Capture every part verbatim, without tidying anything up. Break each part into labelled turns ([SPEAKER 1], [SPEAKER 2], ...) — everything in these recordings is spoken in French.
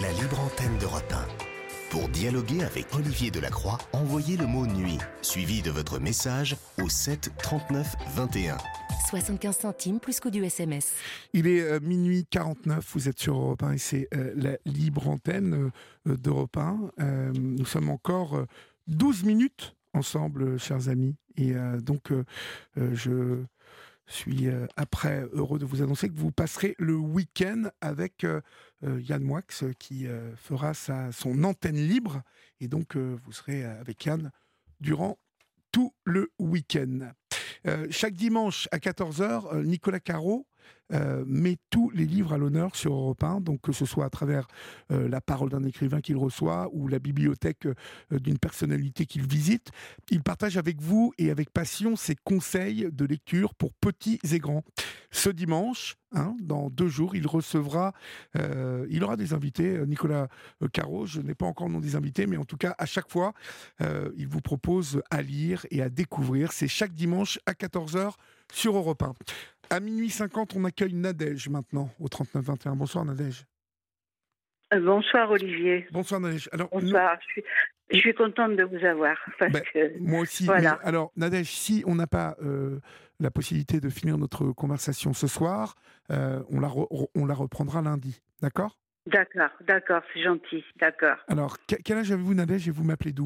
[SPEAKER 1] la libre antenne d'Europe un. Pour dialoguer avec Olivier Delacroix, envoyez le mot nuit, suivi de votre message au sept trente-neuf vingt et un.
[SPEAKER 2] soixante-quinze centimes plus coût du S M S.
[SPEAKER 3] Il est euh, minuit quarante-neuf, vous êtes sur Europe un et c'est euh, la libre antenne euh, d'Europe un. Euh, nous sommes encore euh, douze minutes ensemble, euh, chers amis. Et euh, donc, euh, euh, je suis euh, après heureux de vous annoncer que vous passerez le week-end avec euh, euh, Yann Moix euh, qui euh, fera sa, son antenne libre. Et donc, euh, vous serez avec Yann durant tout le week-end. Euh, chaque dimanche à quatorze heures, euh, Nicolas Caro euh, met tous les livres à l'honneur sur Europe un, donc que ce soit à travers euh, la parole d'un écrivain qu'il reçoit ou la bibliothèque euh, d'une personnalité qu'il visite. Il partage avec vous et avec passion ses conseils de lecture pour petits et grands. Ce dimanche, hein, dans deux jours, il recevra, euh, il aura des invités. Nicolas Caro, je n'ai pas encore le nom des invités, mais en tout cas, à chaque fois, euh, il vous propose à lire et à découvrir. C'est chaque dimanche à quatorze heures sur Europe un. À minuit cinquante, on accueille Nadège maintenant, au trente-neuf vingt et un. Bonsoir Nadège.
[SPEAKER 4] Euh, bonsoir Olivier.
[SPEAKER 3] Bonsoir Nadège. Alors,
[SPEAKER 4] bonsoir,
[SPEAKER 3] nous...
[SPEAKER 4] je, suis, je suis contente de vous avoir. Parce
[SPEAKER 3] ben,
[SPEAKER 4] que,
[SPEAKER 3] moi aussi.
[SPEAKER 4] voilà.
[SPEAKER 3] Mais alors Nadège, si on n'a pas euh, la possibilité de finir notre conversation ce soir, euh, on, la re- on la reprendra lundi, d'accord ?
[SPEAKER 4] D'accord, d'accord, c'est gentil, d'accord.
[SPEAKER 3] Alors, quel âge avez-vous Nadège et vous m'appelez d'où ?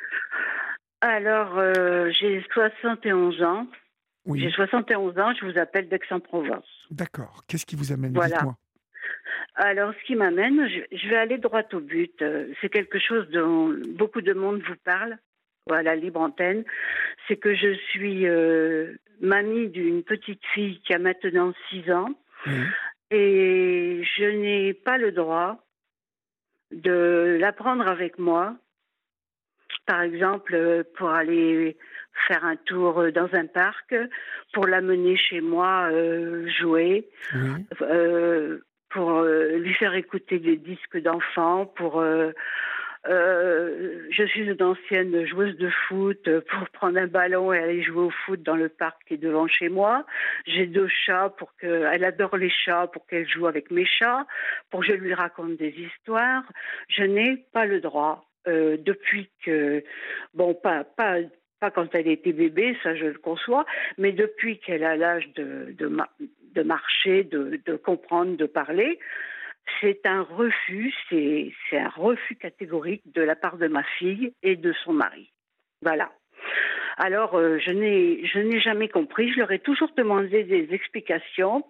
[SPEAKER 4] Alors, euh, j'ai soixante et onze ans.
[SPEAKER 3] Oui.
[SPEAKER 4] J'ai soixante et onze ans, je vous appelle d'Aix-en-Provence.
[SPEAKER 3] D'accord. Qu'est-ce qui vous amène ?
[SPEAKER 4] Voilà.
[SPEAKER 3] Dites-moi.
[SPEAKER 4] Alors, ce qui m'amène, je, je vais aller droit au but. C'est quelque chose dont beaucoup de monde vous parle, à la libre antenne. C'est que je suis euh, mamie d'une petite fille qui a maintenant six ans.
[SPEAKER 3] Oui.
[SPEAKER 4] Et je n'ai pas le droit de la prendre avec moi. Par exemple, pour aller faire un tour dans un parc, pour l'amener chez moi euh, jouer,
[SPEAKER 3] Oui.
[SPEAKER 4] euh, pour euh, lui faire écouter des disques d'enfants, pour... Euh, euh, je suis une ancienne joueuse de foot, pour prendre un ballon et aller jouer au foot dans le parc qui est devant chez moi. J'ai deux chats, pour que, elle adore les chats, pour qu'elle joue avec mes chats, pour que je lui raconte des histoires. Je n'ai pas le droit. Euh, depuis que, bon, pas, pas, pas quand elle était bébé, ça je le conçois, mais depuis qu'elle a l'âge de, de, de marcher, de, de comprendre, de parler, c'est un refus, c'est, c'est un refus catégorique de la part de ma fille et de son mari. Voilà. Alors, euh, je n'ai, je n'ai jamais compris, je leur ai toujours demandé des explications,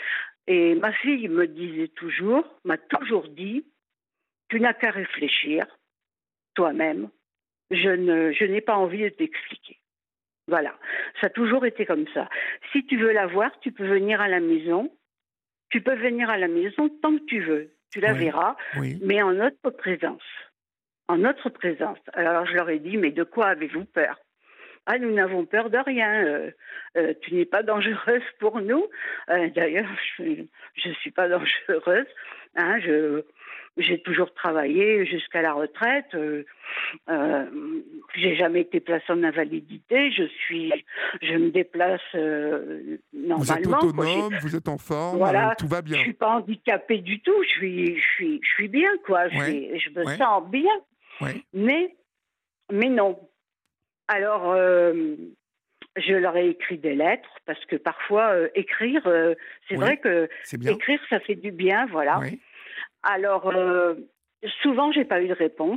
[SPEAKER 4] et ma fille me disait toujours, m'a toujours dit, tu n'as qu'à réfléchir toi-même, je, ne, je n'ai pas envie de t'expliquer. Voilà, ça a toujours été comme ça. Si tu veux la voir, tu peux venir à la maison. Tu peux venir à la maison tant que tu veux. Tu la
[SPEAKER 3] Oui.
[SPEAKER 4] verras,
[SPEAKER 3] Oui.
[SPEAKER 4] mais en notre présence. En notre présence. Alors je leur ai dit, mais de quoi avez-vous peur ? Ah, nous n'avons peur de rien. Euh, euh, tu n'es pas dangereuse pour nous. Euh, d'ailleurs, je ne suis pas dangereuse. Hein, je... J'ai toujours travaillé jusqu'à la retraite. Euh, euh, j'ai jamais été placée en invalidité. Je suis, je me déplace euh, normalement.
[SPEAKER 3] Vous êtes autonome, quoi. Vous êtes en forme,
[SPEAKER 4] voilà,
[SPEAKER 3] euh, tout va bien.
[SPEAKER 4] Je suis pas handicapée du tout. Je suis, je suis, je suis bien, quoi. Je,
[SPEAKER 3] ouais.
[SPEAKER 4] suis, je me
[SPEAKER 3] ouais.
[SPEAKER 4] sens bien.
[SPEAKER 3] Ouais.
[SPEAKER 4] Mais, mais non. Alors. Euh, Je leur ai écrit des lettres parce que parfois euh, écrire, euh, c'est
[SPEAKER 3] oui,
[SPEAKER 4] vrai que
[SPEAKER 3] c'est bien.
[SPEAKER 4] écrire ça fait du bien, voilà.
[SPEAKER 3] Oui.
[SPEAKER 4] Alors euh, souvent j'ai pas eu de réponse.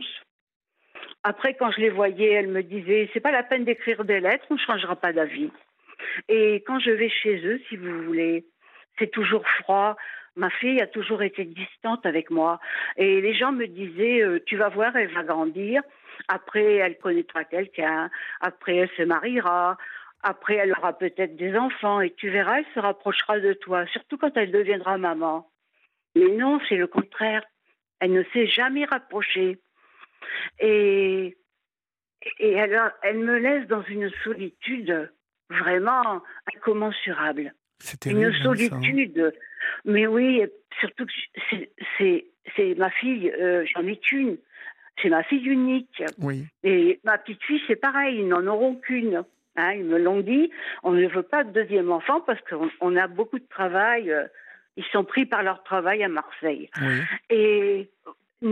[SPEAKER 4] Après quand je les voyais, elles me disaient c'est pas la peine d'écrire des lettres, on ne changera pas d'avis. Et quand je vais chez eux, si vous voulez, c'est toujours froid. Ma fille a toujours été distante avec moi et les gens me disaient euh, tu vas voir, elle va grandir. Après elle connaîtra quelqu'un. Après elle se mariera. Après, elle aura peut-être des enfants et tu verras, elle se rapprochera de toi, surtout quand elle deviendra maman. Mais non, c'est le contraire. Elle ne s'est jamais rapprochée. Et, et alors, elle me laisse dans une solitude vraiment incommensurable.
[SPEAKER 3] C'est terrible,
[SPEAKER 4] une solitude.
[SPEAKER 3] Ça, hein.
[SPEAKER 4] Mais oui, surtout que c'est, c'est, c'est ma fille, euh, j'en ai qu'une. C'est ma fille unique.
[SPEAKER 3] Oui.
[SPEAKER 4] Et ma petite fille, c'est pareil, ils n'en auront qu'une. Hein, ils me l'ont dit, on ne veut pas de deuxième enfant parce qu'on on a beaucoup de travail. Euh, ils sont pris par leur travail à Marseille.
[SPEAKER 3] Oui.
[SPEAKER 4] Et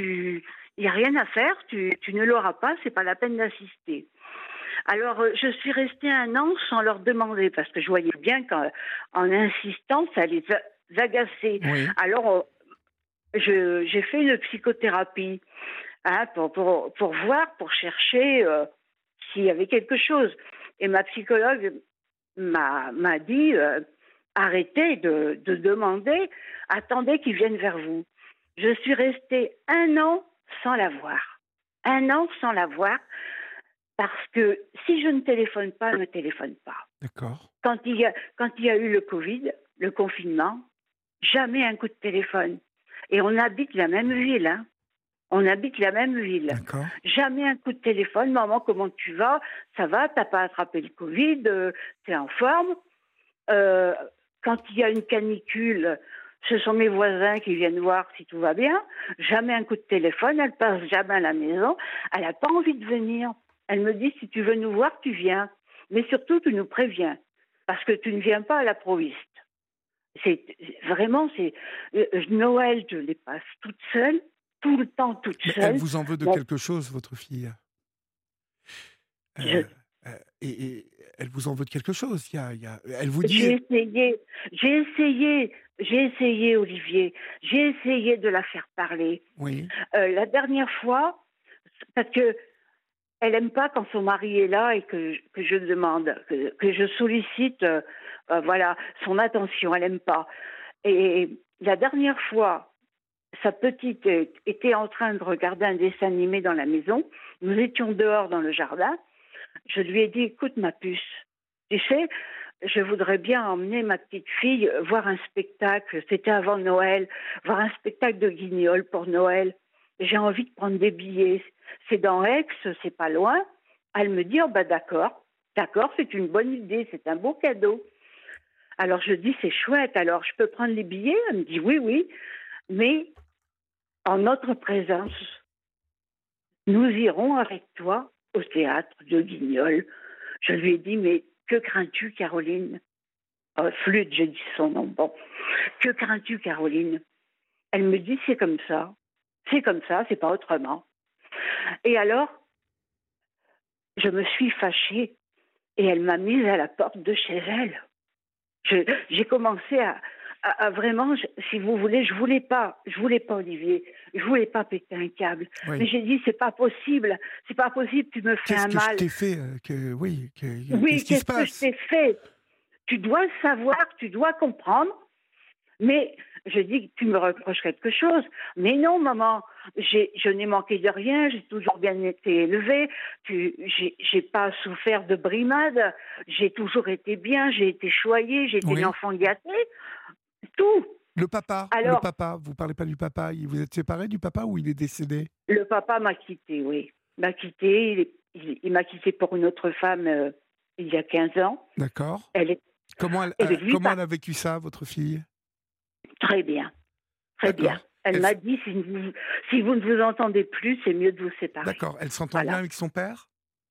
[SPEAKER 4] tu, il n'y a rien à faire, tu, tu ne l'auras pas, c'est pas la peine d'assister. Alors, euh, je suis restée un an sans leur demander, parce que je voyais bien qu'en en insistant, ça les a- agaçait.
[SPEAKER 3] Oui.
[SPEAKER 4] Alors, euh, je, j'ai fait une psychothérapie, hein, pour, pour, pour voir, pour chercher euh, s'il y avait quelque chose. Et ma psychologue m'a, m'a dit, euh, arrêtez de, de demander, attendez qu'ils viennent vers vous. Je suis restée un an sans la voir. Un an sans la voir, parce que si je ne téléphone pas, elle ne téléphone pas.
[SPEAKER 3] D'accord.
[SPEAKER 4] Quand il y a, quand il y a eu le Covid, le confinement, jamais un coup de téléphone. Et on habite la même ville, hein. On habite la même ville.
[SPEAKER 3] D'accord.
[SPEAKER 4] Jamais un coup de téléphone. Maman, comment tu vas? Ça va? T'as pas attrapé le Covid? euh, T'es en forme? Euh, quand il y a une canicule, ce sont mes voisins qui viennent voir si tout va bien. Jamais un coup de téléphone. Elle passe jamais à la maison. Elle n'a pas envie de venir. Elle me dit, si tu veux nous voir, tu viens. Mais surtout, tu nous préviens. Parce que tu ne viens pas à l'improviste. C'est vraiment, c'est euh, Noël, je les passe toute seule, tout le temps toute
[SPEAKER 3] Mais
[SPEAKER 4] seule.
[SPEAKER 3] elle vous en veut de
[SPEAKER 4] Bon,
[SPEAKER 3] quelque chose, votre fille. Euh,
[SPEAKER 4] je-
[SPEAKER 3] euh, et, et elle vous en veut de quelque chose. Il y a, il y a- elle vous
[SPEAKER 4] J'ai
[SPEAKER 3] dit.
[SPEAKER 4] essayé, j'ai essayé, j'ai essayé, Olivier, j'ai essayé de la faire parler.
[SPEAKER 3] Oui.
[SPEAKER 4] Euh, la dernière fois, parce que elle aime pas quand son mari est là et que, que je demande, que, que je sollicite, euh, euh, voilà, son attention. Elle aime pas. Et la dernière fois, sa petite est- était en train de regarder un dessin animé dans la maison. Nous étions dehors dans le jardin. Je lui ai dit, écoute ma puce, tu sais, je voudrais bien emmener ma petite fille voir un spectacle. C'était avant Noël, voir un spectacle de Guignol pour Noël. J'ai envie de prendre des billets. C'est dans Aix, c'est pas loin. Elle me dit, oh bah d'accord, d'accord, c'est une bonne idée, c'est un beau cadeau. Alors je dis, c'est chouette, alors je peux prendre les billets? Elle me dit, oui, oui, mais en notre présence, nous irons avec toi au théâtre de Guignol. Je lui ai dit, mais que crains-tu, Caroline? Oh, Flûte, j'ai dit son nom. Bon, que crains-tu, Caroline? Elle me dit, c'est comme ça. C'est comme ça, c'est pas autrement. Et alors, je me suis fâchée et elle m'a mise à la porte de chez elle. Je- j'ai commencé à, à- à vraiment, je- si vous voulez, je voulais pas, je voulais pas, Olivier, je voulais pas péter un câble.
[SPEAKER 3] Oui.
[SPEAKER 4] Mais j'ai dit, c'est pas possible, c'est pas possible, tu me fais
[SPEAKER 3] Qu'est-ce
[SPEAKER 4] un
[SPEAKER 3] que
[SPEAKER 4] mal.
[SPEAKER 3] je t'ai fait euh, que, Oui. que-
[SPEAKER 4] Oui,
[SPEAKER 3] qu'est-ce qui se
[SPEAKER 4] qu'est-ce que je
[SPEAKER 3] passe?
[SPEAKER 4] t'ai fait? Tu dois le savoir, tu dois comprendre. Mais je dis que tu me reproches quelque chose. Mais non, maman, j'ai, je n'ai manqué de rien, j'ai toujours bien été élevée, tu, j'ai, j'ai pas souffert de brimades, j'ai toujours été bien, j'ai été choyée, j'ai été
[SPEAKER 3] Oui.
[SPEAKER 4] une enfant gâtée, tout.
[SPEAKER 3] Le papa. Le
[SPEAKER 4] Alors,
[SPEAKER 3] papa. Vous parlez pas du papa. Il- Vous êtes séparés du papa ou il est décédé?
[SPEAKER 4] le papa m'a quitté, oui. M'a quitté, il, est- il- il m'a quitté pour une autre femme euh, il y a quinze ans.
[SPEAKER 3] D'accord.
[SPEAKER 4] Elle est
[SPEAKER 3] Comment elle,
[SPEAKER 4] Et de
[SPEAKER 3] euh,
[SPEAKER 4] lui,
[SPEAKER 3] comment
[SPEAKER 4] pas-
[SPEAKER 3] elle a vécu ça, votre fille?
[SPEAKER 4] très bien. Très
[SPEAKER 3] D'accord.
[SPEAKER 4] bien. Elle
[SPEAKER 3] Elle
[SPEAKER 4] m'a
[SPEAKER 3] s-
[SPEAKER 4] dit, si vous, si vous ne vous entendez plus, c'est mieux de vous séparer.
[SPEAKER 3] D'accord. Elle s'entend
[SPEAKER 4] Voilà.
[SPEAKER 3] bien avec son père?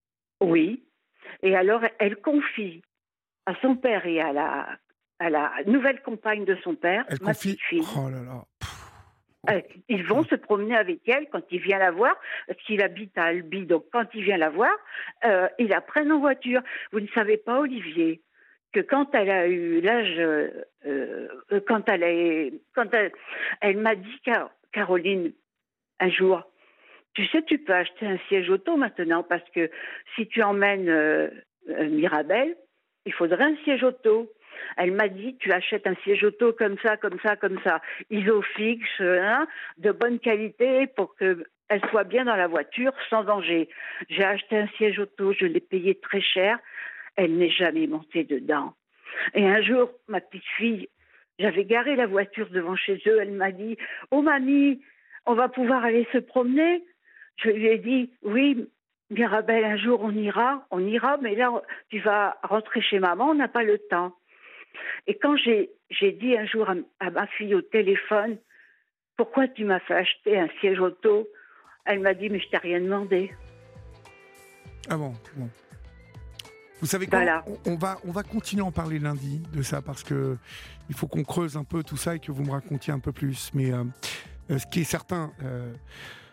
[SPEAKER 4] Oui. Et alors, elle confie à son père et à la, à la nouvelle compagne de son père,
[SPEAKER 3] Elle
[SPEAKER 4] ma
[SPEAKER 3] confie.
[SPEAKER 4] petite fille.
[SPEAKER 3] Oh là là. Pff.
[SPEAKER 4] Euh, Ils vont se promener avec elle quand il vient la voir, parce qu'il habite à Albi. Donc, quand il vient la voir, euh, ils la prennent en voiture. Vous ne savez pas, Olivier, que quand elle a eu l'âge, euh, euh, quand elle est, quand elle, elle m'a dit, Car- Caroline, un jour, tu sais, tu peux acheter un siège auto maintenant, parce que si tu emmènes euh, euh, Mirabel, il faudrait un siège auto. Elle m'a dit, tu achètes un siège auto comme ça, comme ça, comme ça, isofix, hein, de bonne qualité pour qu'elle soit bien dans la voiture, sans danger. J'ai acheté un siège auto, je l'ai payé très cher, elle n'est jamais montée dedans. Et un jour, ma petite fille, j'avais garé la voiture devant chez eux, elle m'a dit, oh mamie, on va pouvoir aller se promener? Je lui ai dit, oui, Mirabel, un jour on ira, on ira, mais là, tu vas rentrer chez maman, on n'a pas le temps. Et quand j'ai, j'ai dit un jour à, à ma fille au téléphone, pourquoi tu m'as fait acheter un siège auto? Elle m'a dit, mais je t'ai rien demandé.
[SPEAKER 3] Ah bon, bon. Vous savez quoi?
[SPEAKER 4] Voilà.
[SPEAKER 3] on, on va, on va continuer à en parler lundi de ça parce que il faut qu'on creuse un peu tout ça et que vous me racontiez un peu plus. Mais euh, euh, ce qui est certain, euh,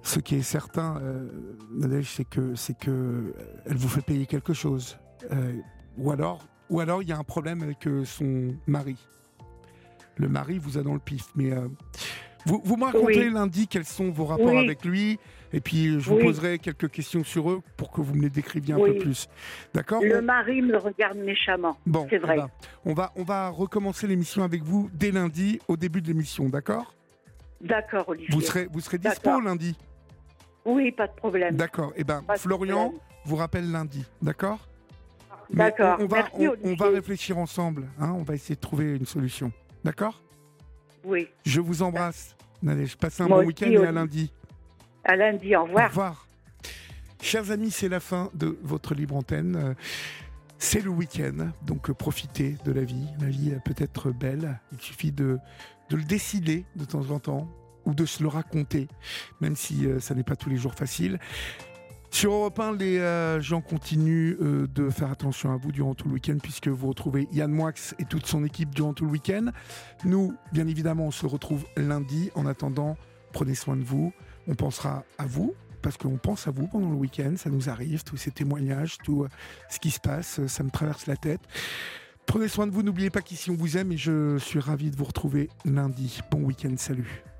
[SPEAKER 3] Ce qui est certain, euh, Nadège, c'est que c'est que euh, elle vous fait payer quelque chose, euh, ou alors, ou alors il y a un problème avec euh, son mari. Le mari vous a dans le pif, mais euh, vous, vous me racontez
[SPEAKER 4] Oui.
[SPEAKER 3] lundi quels sont vos rapports
[SPEAKER 4] Oui.
[SPEAKER 3] avec lui, et puis je vous
[SPEAKER 4] Oui.
[SPEAKER 3] poserai quelques questions sur eux pour que vous me les décriviez un
[SPEAKER 4] Oui.
[SPEAKER 3] peu plus. D'accord ?
[SPEAKER 4] Le
[SPEAKER 3] On-
[SPEAKER 4] mari me regarde méchamment.
[SPEAKER 3] Bon,
[SPEAKER 4] C'est vrai.
[SPEAKER 3] eh ben, on va on va recommencer l'émission avec vous dès lundi, au début de l'émission, d'accord ?
[SPEAKER 4] D'accord, Olivier.
[SPEAKER 3] Vous serez vous serez dispo
[SPEAKER 4] D'accord.
[SPEAKER 3] lundi.
[SPEAKER 4] Oui, pas de problème.
[SPEAKER 3] D'accord. Eh ben,
[SPEAKER 4] Pas de
[SPEAKER 3] Florian
[SPEAKER 4] problème.
[SPEAKER 3] vous rappelle lundi, d'accord ? Mais
[SPEAKER 4] D'accord.
[SPEAKER 3] On, on va,
[SPEAKER 4] Merci,
[SPEAKER 3] on,
[SPEAKER 4] Olivier.
[SPEAKER 3] on va réfléchir ensemble. Hein, on va essayer de trouver une solution. D'accord ?
[SPEAKER 4] Oui.
[SPEAKER 3] Je vous embrasse. Nadège, passez un
[SPEAKER 4] Moi
[SPEAKER 3] bon
[SPEAKER 4] aussi,
[SPEAKER 3] week-end et à
[SPEAKER 4] Olivier.
[SPEAKER 3] lundi.
[SPEAKER 4] À lundi. Au
[SPEAKER 3] Au
[SPEAKER 4] revoir.
[SPEAKER 3] revoir. Chers amis, c'est la fin de votre libre antenne. Euh, C'est le week-end, donc euh, profitez de la vie. La vie euh, peut être belle. Il suffit de, de le décider de temps en temps ou de se le raconter, même si euh, ça n'est pas tous les jours facile. Sur Europe un, les euh, gens continuent euh, de faire attention à vous durant tout le week-end, puisque vous retrouvez Yann Moix et toute son équipe durant tout le week-end. Nous, bien évidemment, on se retrouve lundi. En attendant, prenez soin de vous. On pensera à vous, parce qu'on pense à vous pendant le week-end. Ça nous arrive, tous ces témoignages, tout euh, ce qui se passe, euh, ça me traverse la tête. Prenez soin de vous, n'oubliez pas qu'ici on vous aime et je suis ravi de vous retrouver lundi. Bon week-end, salut.